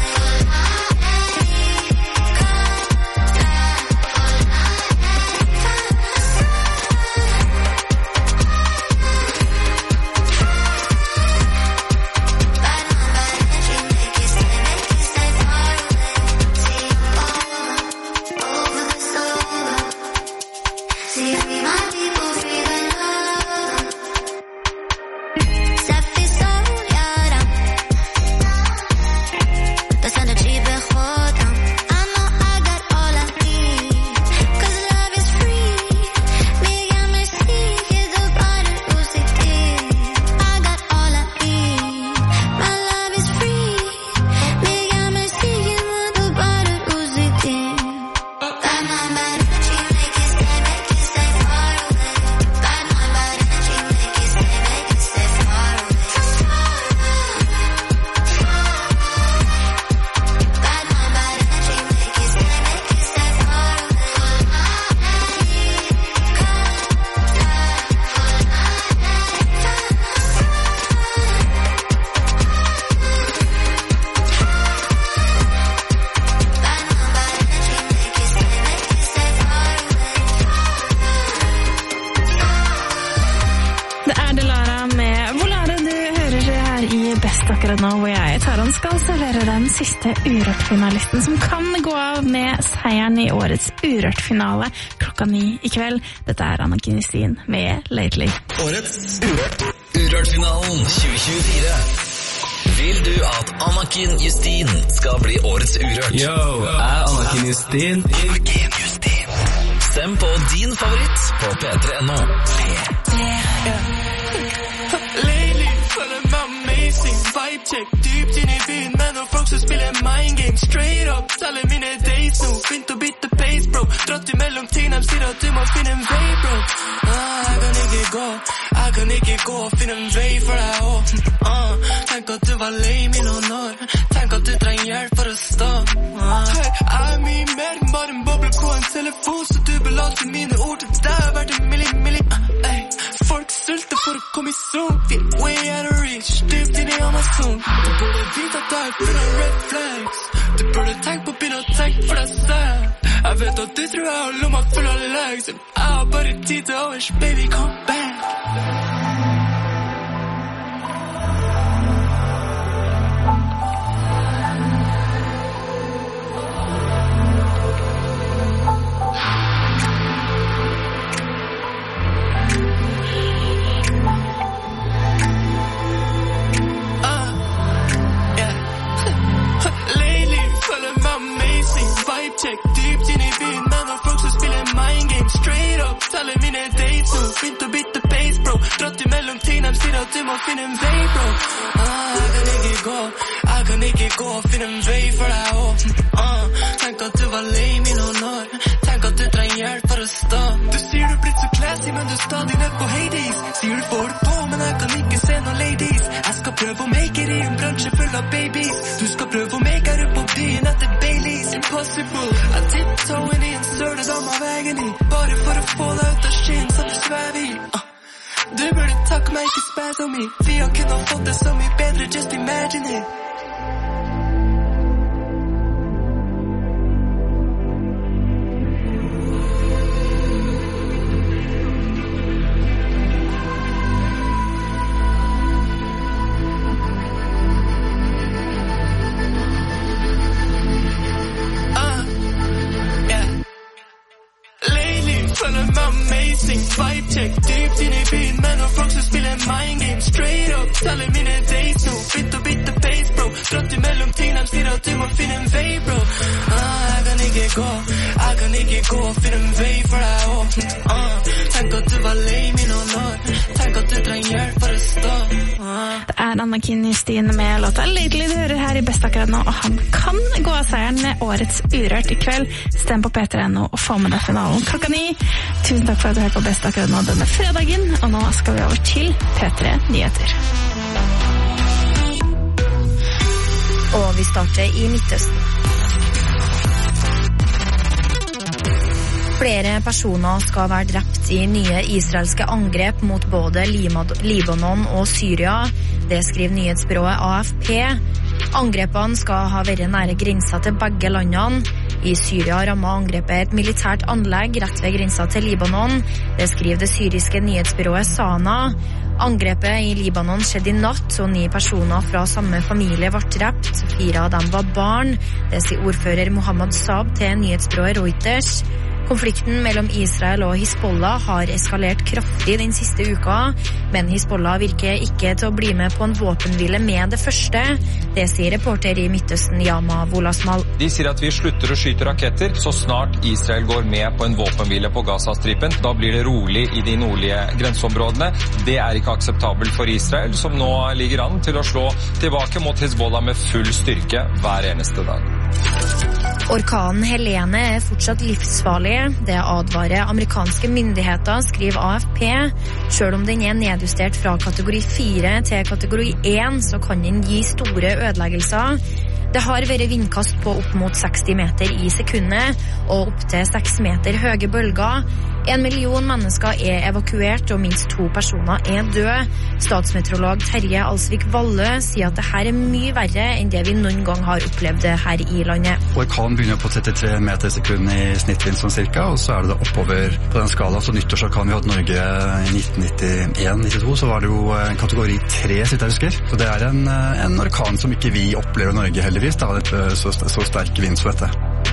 akkurat nå hvor jeg, Taran, skal servere den siste Urørt-finalisten som kan gå av med seieren i årets Urørt-finale klokka ni i kveld. Dette er Anna Kinestin med Lately. Årets Urørt. Urørt-finalen tjue tjuefire. Vil du at Annakin Justin skal bli årets urørt? Yo, jeg er Annakin Justin. Annakin Justin. Stem på din favoritt på P tre punktum no. Lately, føler meg amazing. Vibe check, dypt inn i byen, men når folk som spiller mind game. Straight up, teller mine days nå. Begynt å bytte pace, bro. Dratt imellom ting, de sier at du må finne en vei, bro. Ah, jeg kan ikke gå, jeg kan ikke gå og finne en vei for deg også. Ah, tenk at du var lame i noen år. Tenk at du trenger hjelp for å stå. Ah. Hey, jeg er mye mer enn bare en boble på en telefon, så du belater mine ord til deg verdt en milli, milli. Ah, hey. Folk sulter for å komme i zone. Vi er way out of reach, dypt inn i Amazon. Du burde vite at jeg er full av red flags. Du burde tenke på å begynne å tenke for deg selv. Jeg vet at du tror jeg har lomma full av legs. Jeg har bare tid til overs, baby, come back. Check dypt inn i byen, men når folk som spiller mind game. Straight up, teller mine dates nå. Begynt å bytte pace, bro. Dratt imellom ting, de sier at du må finne en vei, bro. Ah, jeg kan ikke gå, jeg kan ikke gå og finne en vei for deg også. Ah, tenk at du var lame i noen år. Tenk at du trenger hjelp for å stå. Du sier du blitt så classy, men du er stadig ned på Hades. Sier du får det på, men jeg kan ikke se noen ladies. Jeg skal prøve å make it i en bransje full av babies. Du skal prøve å make it opp på byen etter Baileys. Impossible. Jeg tiptoe inn i en søle dam av veien i, bare for å få deg ut av skinn som du svever i. uh. Du burde takke meg, ikke spaz om meg. Vi har kunnet fått det så mye bedre, just imagine it. Føler meg amazing, vibe check, dypt inn i byen, men når folk som spiller mind game. Straight up, teller mine days nå. Bytt og bytte pace, bro. Dratt imellom ting, de sier at du må finne en vei, bro. Ah, jeg kan ikke gå, jeg kan ikke gå og finne en vei for deg også. Ah, tenk at du var lame i noen år. Tenk at du trenger hjelp for å stå. Ah. Det er Annakin Justin med låta Lately du hører her i Best akkurat nå, og han kan gå av seieren med årets Urørt i kveld. Stem på P tre punktum no og få med deg finalen klokka ni. Tusen takk for at du hørte på Best akkurat nå denne fredagen, og nå skal vi over til P tre Nyheter. Og vi starter i Midtøsten. Flere personer skal være drept i nye israelske angrep mot både Libanon og Syria. Det skriver nyhetsbyrået A F P. Angrepene skal ha vært nære grensa til begge landene. I Syria rammet angrepet et militært anlegg rett ved grensa til Libanon. Det skriver det syriske nyhetsbyrået Sana. Angrepet i Libanon skjedde i natt, og ni personer fra samme familie ble drept. Fire av dem var barn. Det sier ordfører Mohammed Saab til nyhetsbyrået Reuters. Konflikten mellom Israel og Hizbollah har eskalert kraftig den siste uka, men Hizbollah virker ikke til å bli med på en våpenhvile med det første. Det sier reporter i Midtøsten Yama Wolasmal. De sier at vi slutter å skyte raketter så snart Israel går med på en våpenhvile på Gazastripen. Da blir det rolig i de nordlige grenseområdene. Det er ikke akseptabelt for Israel, som nå ligger an til å slå tilbake mot Hizbollah med full styrke hver eneste dag. Orkanen Helene er fortsatt livsfarlig. Det advarer amerikanske myndigheter, skriver A F P. Selv om den er nedjustert fra kategori fire til kategori én, så kan den gi store ødeleggelser. Det har vært vindkast på opp mot seksti meter i sekundet, og opp til seks meter høye bølger. En million mennesker er evakuert, og minst to personer er døde. Statsmeteorolog Terje Alsvik Valle sier at dette er mye verre enn det vi noen gang har opplevd her i landet. Orkanen begynner på trettitre meter i sekundet i snittvind som cirka, og så er det oppover på den skala. Så nyttårsorkanen vi hadde i Norge i nitten nittien nittito, så var det jo kategori tre, sitt jeg husker. Så det er en, en orkan som ikke vi opplever i Norge heldigvis, da, så, så sterk vind som dette.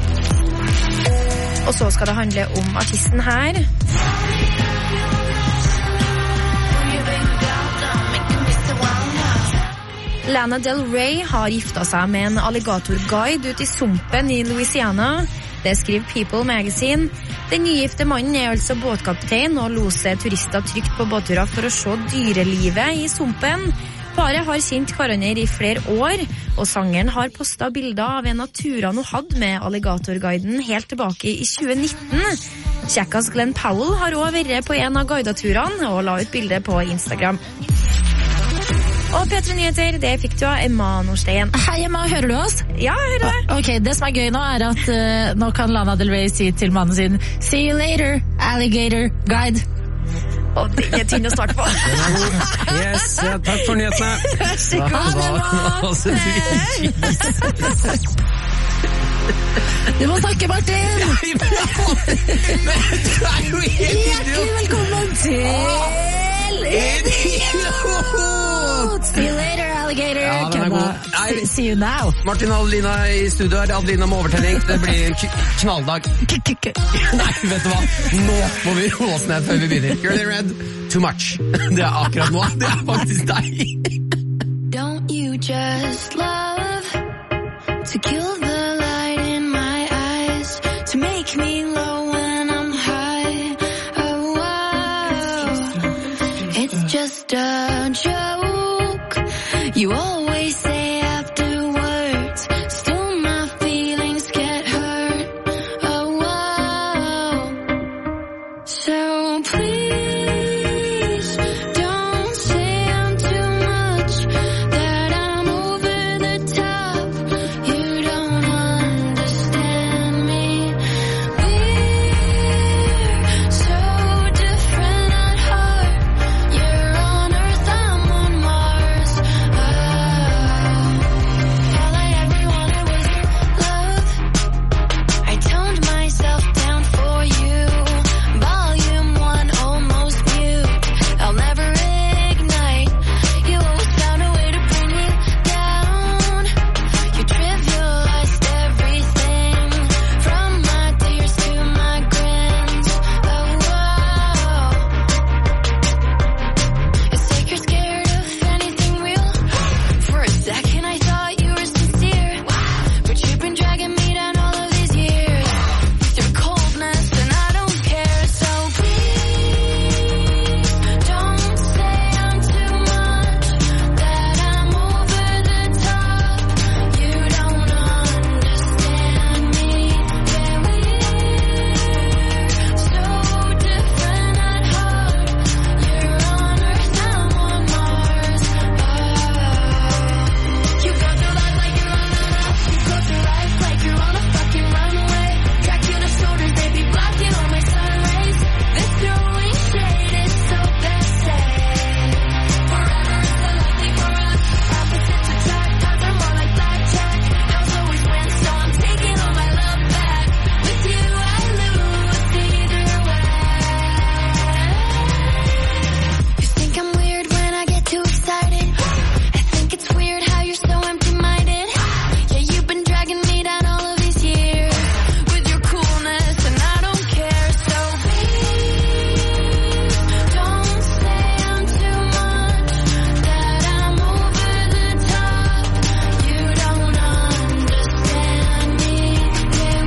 Og så skal det handle om artisten her. Lana Del Rey har gifta seg med en alligatorguide ut i sumpen i Louisiana. Det skriver People Magazine. Den nygifte mannen er altså båtkaptein og loser turister trygt på båtturer for å se dyrelivet i sumpen. Paret har kjent hverandre i flere år, og sangeren har postet bilder av en av turene hun hadde med alligatorguiden helt tilbake i tjue nitten. Kjekkas Glenn Powell har også vært på en av guideturene og la ut bilde på Instagram. Og P tre Nyheter, det fikk du av Emma Nordstein. Hei Emma, hører du oss? Ja, jeg hører deg. Ok, det som er gøy nå er at uh, nå kan Lana Del Rey si til mannen sin See you later, alligator guide. Og det er tynn å starte på. Yes, ja, takk for nyhetene. Vær så god, Emma. Du må snakke, Martin. Hjertelig velkommen til Idiot. See you later, alligator. Ja, den er god. Nei, see you now. Martin og Adelina i studio her. Adelina med overtenning. Det blir en knalldag. Nei, vet du hva? Nå må vi roe oss ned før vi begynner. Girl in red, too much. Det er akkurat nå. Det er faktisk deg. Don't you just love to kill the light in my eyes, to make me low when I'm high? Oh, wow. It's just a joke. You always say afterwards, still my feelings get hurt. Oh, wow. So please don't say I'm too much, that I'm over the top. You don't understand me. We're so different at heart. You're on Earth, I'm on Mars. All I ever wanted was love. I toned myself down for you. Volume one almost mute. I'll never ignite. You always found a way to bring me down. You trivialized everything, from my tears to my grins. Oh, wow. It's like you're scared of anything real. For a second I thought you were sincere, but you've been dragging me down all of these years with your coldness, and I don't care. So please don't say I'm too much, that I'm over the top. You don't understand me. Yeah, we're so different at heart. You're on Earth, I'm on Mars. You go through life like you're on a You go through life like you're on a fucking runway. Dracula shoulders, they be blocking all my sun rays. This throwing shade is so passe. Forever is the likely for us. Opposites attract, times are more like blackjack. House always wins, so I'm taking all my love back. With you I lose either way. You think I'm weird when I get too excited. I think it's weird how you're so empty-minded. Yeah, you've been dragging me down all of these years with your coolness, and I don't care. So please don't say I'm too much, that I'm over the top. You don't understand me. Yeah,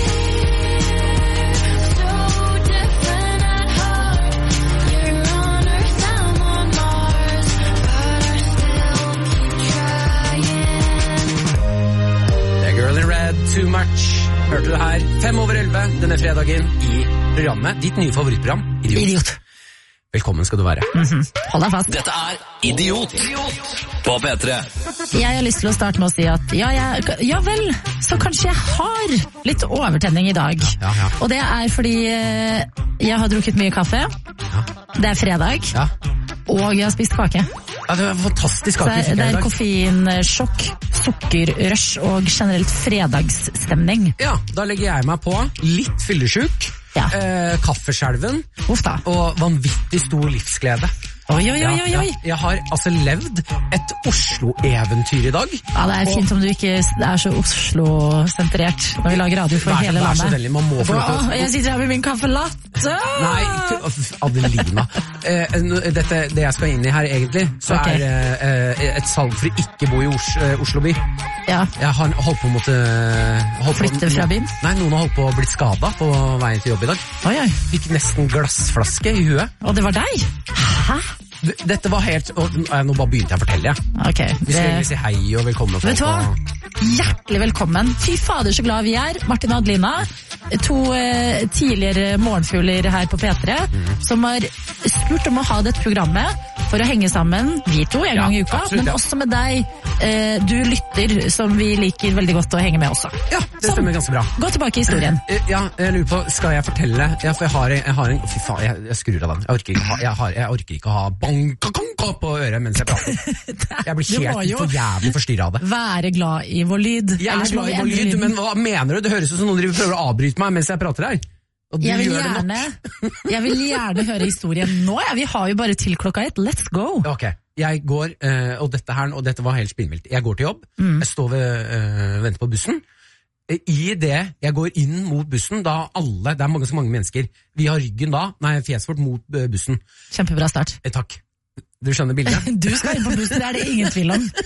we're so different at heart. You're on Earth, I'm on Mars, but I still keep trying. Det er Girl in red, too much. Hørte du her? Fem over elleve denne fredagen i programmet. Ditt nye favorittprogram, Idiot. Idiot. Velkommen skal du være. Hold deg fast. Dette er Idiot på P tre. Jeg har lyst til å starte med å si at ja, jeg, ja vel, så kanskje jeg har litt overtenning i dag. Ja, ja. Og det er fordi eh, jeg har drukket mye kaffe. Det er fredag. Ja. Og jeg har spist kake. Ja, det var fantastisk Så kake vi det fikk er, det her i er dag. koffeinsjokk, sukkerrush og generelt fredagsstemning. Ja, da legger jeg meg på litt fyllesjuk, Ja. eh, kaffeskjelven Uff da. og vanvittig stor livsglede. Oi, oi, oi, Ja, oi, ja. oi. Jeg har altså levd et Oslo-eventyr i dag. Ja, det er fint om du ikke er så Oslo-sentrert når vi lager radio for Vær så- hele vær så landet. veldig, man må få lov til å- Åh, jeg sitter her med min kaffelatte. Så! Nei, Adelina. Eh, dette, det jeg skal inn i her egentlig, så Ok. er eh, et salg for å ikke bo i Os eh, Oslo by. Ja. Jeg har holdt på å måtte holdt Flytte på, fra byen? Nei, noen har holdt på å blitt skadet på veien til jobb i dag. Oi, oi. Fikk nesten glassflaske i huet. Og det var deg? Hæ? Dette var helt... Og, nå bare begynte jeg å fortelle. Ok. Vi skal egentlig si hei og velkommen. Vet du hva? Og... Hjertelig velkommen. Fy fader, så glad vi er. Martin og Adelina, to eh, tidligere morgenfugler her på P tre, mm. som har spurt om å ha dette programmet for å henge sammen, vi to, en Ja, gang i uka, absolutt, men ja. også med deg, eh, du lytter, som vi liker veldig godt å henge med også. Ja, det stemmer ganske bra. Gå tilbake i historien. Eh, Ja, jeg lurer på, skal jeg fortelle? Ja, for jeg har, jeg har en... Fy faen, jeg, jeg skrur av den. Jeg orker ikke ha, jeg har, jeg orker ikke ha banka på øret mens jeg prater. Jeg blir Du må helt jo for jævlig forstyrret av det. Være glad i vår lyd. Jeg er Ellers må glad vi i vår endre lyd, lyden. men hva mener du? Det høres ut som noen driver prøver å avbryte meg mens jeg prater her. Og du Jeg vil, gjør det nok. gjerne, jeg vil gjerne høre historien nå. Ja, vi har jo bare til klokka ett. Let's go! Ok, jeg går, eh, og dette her, og dette var helt spinnvilt. Jeg går til jobb, Mm. jeg står ved, eh, venter på bussen. Eh, I det jeg går inn mot bussen, da alle, det er mange, så mange mennesker, vi har ryggen da, nei, fjeset vårt mot eh, bussen. Kjempebra start. Eh, takk. Du skjønner bildet? Du skal inn på bussen, det er det ingen tvil om.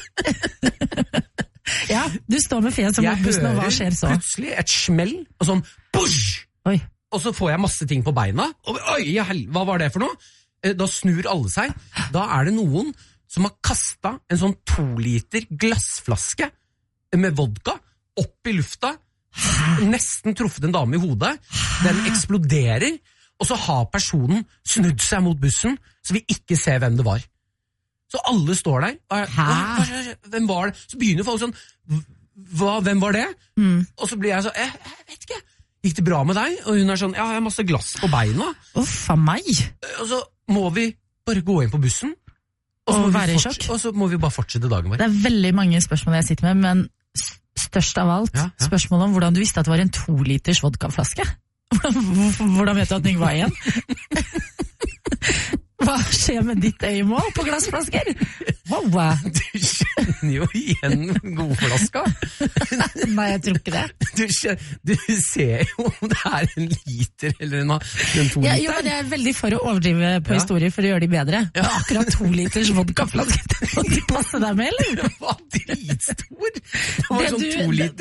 Ja, du står med fjeset mot bussen, og hva skjer så? Plutselig et smell, og sånn, push! Oi. Og så får jeg masse ting på beina, og oi, ja, hel- hva var det for noe? Eh, Da snur alle seg. Da er det noen som har kastet en sånn to liter glassflaske med vodka opp i lufta, nesten truffet en dame i hodet, den eksploderer, og så har personen snudd seg mot bussen, så vi ikke ser hvem det var. Så alle står der, og er, hva, hva, hvem var det? Så begynner folk sånn, hva, hvem var det? Mm. Og så blir jeg sånn, jeg, jeg vet ikke, gikk det bra med deg? Og hun er sånn, ja, jeg har masse glass på beina. Uff, av meg. Og så må vi bare gå inn på bussen, og så, Og må vi, være i forts- og så må vi bare fortsette dagen vår. Det er veldig mange spørsmål jeg sitter med, men s- størst av alt, Ja, ja. spørsmålet om hvordan du visste at det var en to liters vodkaflaske. Hvordan, hvordan vet du at den ikke var igjen? Hva skjer med ditt øyemål på glassflasker? Wow. Du kjenner jo igjen godflaska. Nei, jeg tror ikke det. Du, kjen- du ser jo om det er en liter eller en, en to Ja, liter. jo, men jeg er veldig for å overdrive på Ja. historier for å gjøre de bedre. Men akkurat to liters vodkaflaske, det må du passe deg med, eller? Det var dritstor. Det var Det sånn du- to liter.